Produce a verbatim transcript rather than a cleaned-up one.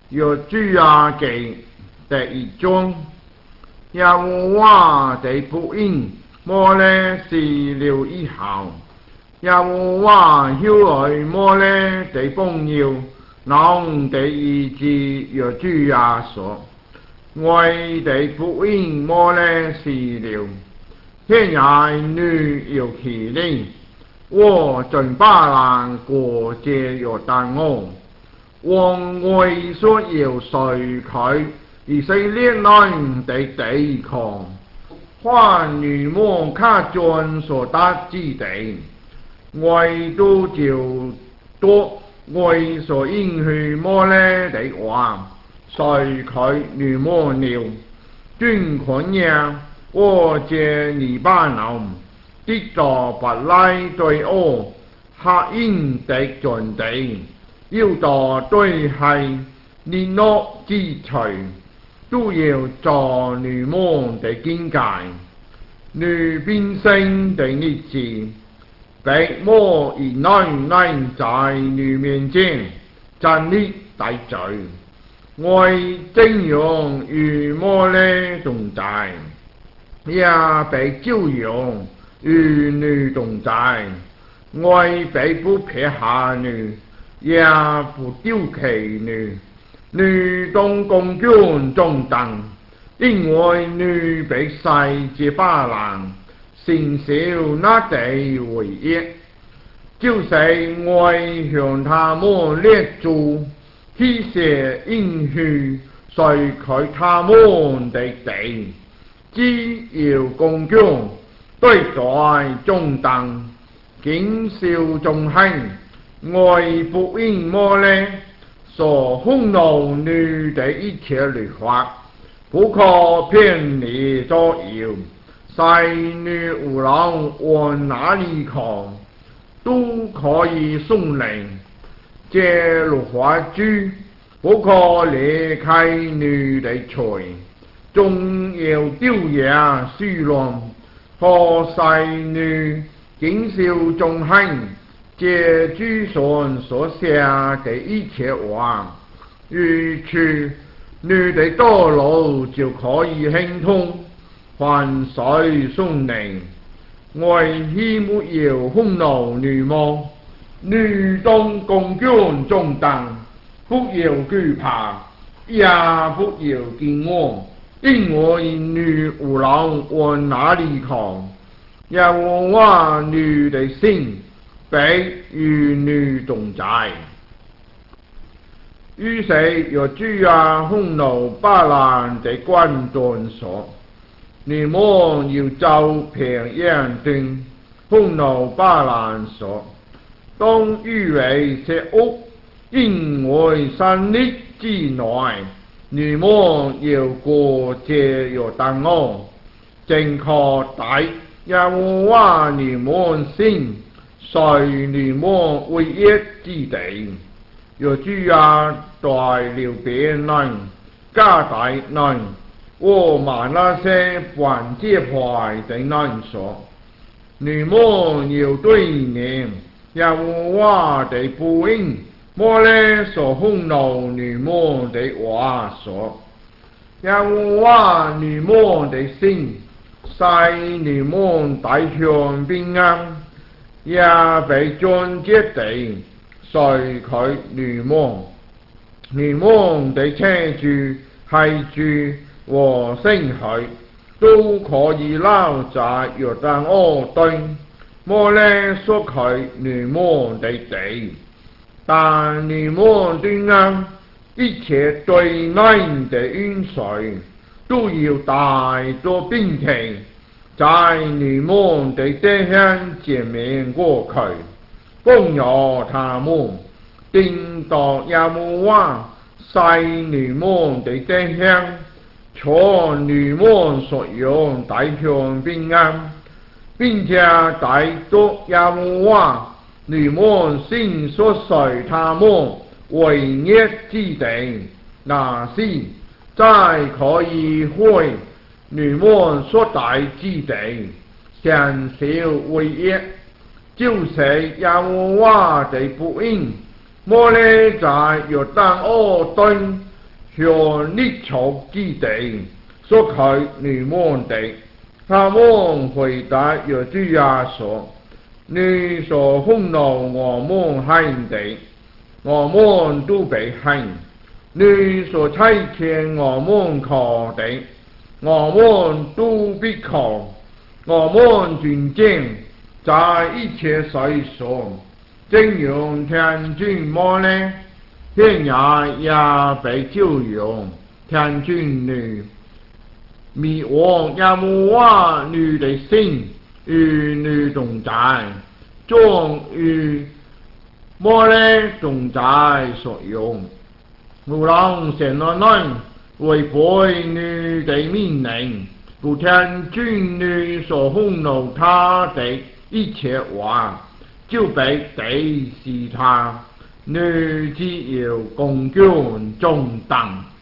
有主啊给第一章，耶和华的福音，摩呢是了以後，耶和華曉愛摩呢的豐耀，能的意志有主啊說，我的福音摩呢是了，天涯女有其靈，我盡巴蘭過這約旦河。王為所要隨佢，以色列人的地抗，還女魔卡盡所得之地，為都就多為所應許摩呢的話，隨佢女魔了，尊困呀，我這尼巴農，跌咗不拉對我，黑煙的盡地。要到對係連絡之除，都要做女魔的境界，女變性的日子，被魔而難難在女面前站立大罪，為正容與魔呢同在，也被照樣與女同在，為被不撇下女。也不丟棄女，女當共軍中等，因為女比世界巴蘭，承受那地為業，就是我向他們列祖起誓應許，隨佢他們的地，只要共軍對在中等，經受眾興。外福音摩呢所轟怒女的一切律法，不可偏離左右，使女無論往哪裡去，都可以順利。這律法主不可離開女的嘴，總要丟也虛論，可使女經受眾興。這主上所寫的一切話，如此女的道路就可以亨通，凡水順利。我希沒有轟怒女魔，女當共軍中等，不要懼怕，也不要驚惶，因為女無論往哪裡去，耶和華女的心。被與女同在，於是有主啊轟怒巴蘭的軍隊說：你們要走平原端，轟怒巴蘭說：當預備石屋，因為山列之內，你們要過這約旦河，正確地耶和華你們心。在你們唯一之地，有主啊在了別人、加大人和瑪拿些還接派的人說：你們要對念耶和華的福音，摩呢所轟怒你們的話說：耶和華你們的心，使你們帶向平安。也被專接地，隨佢女魔，女魔的車主、係主和星許，都可以撈在約旦河端，摩呢屬佢女魔的地，但女魔端啱，一切對難的恩水，都要帶咗兵器。在你們的地上前面過去，攻擾他們，定到耶和華使你們的地上，從你們所用帶向平安，並且帶到耶和華你們心所隨他們為業之地，那時才可以回。你們所帶之地，享受為業，就是耶和華的福音。摩呢在約旦河端向立朝之地所开女门的，他们回答约书亚说：你所愤怒我们恨的，我们都被恨；你所差遣我们靠的，我们都必靠。我们尊敬在一切世上，正用天君么呢？天涯也被救用，天君女迷惘也无话女的心与女同在，终于么呢同在所用，无论神而来违背女的命令。故天君女所愤怒他的一切话，就被敌视他，女只要共军中等。